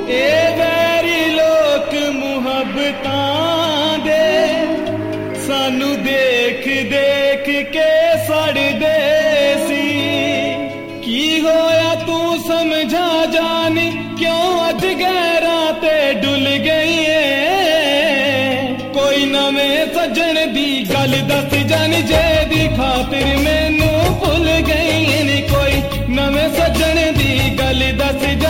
ਇਹ ਵੈਰੀ ਲੋਕ ਮੁਹੱਬਤਾਂ ਦੇ ਸਾਨੂੰ ਦੇਖ ਦੇਖ ਕੇ ਸੜਦੇ ਸੀ। ਕੀ ਹੋਇਆ ਤੂੰ ਸਮਝਾ ਜਾਨੀ ਕਿਉਂ ਅੱਜ ਗਹਿਰਾਂ ਤੇ ਡੁੱਲ ਗਈ ਏ। ਕੋਈ ਨਵੇਂ ਸੱਜਣ ਦੀ ਗੱਲ ਦੱਸ ਜਾਨੀ ਜਿਹਦੀ ਖਾਤਰ ਮੈਨੂੰ ਭੁੱਲ ਗਈ ਨੀ। ਕੋਈ ਨਵੇਂ ਸੱਜਣ ਦੀ ਗੱਲ ਦੱਸ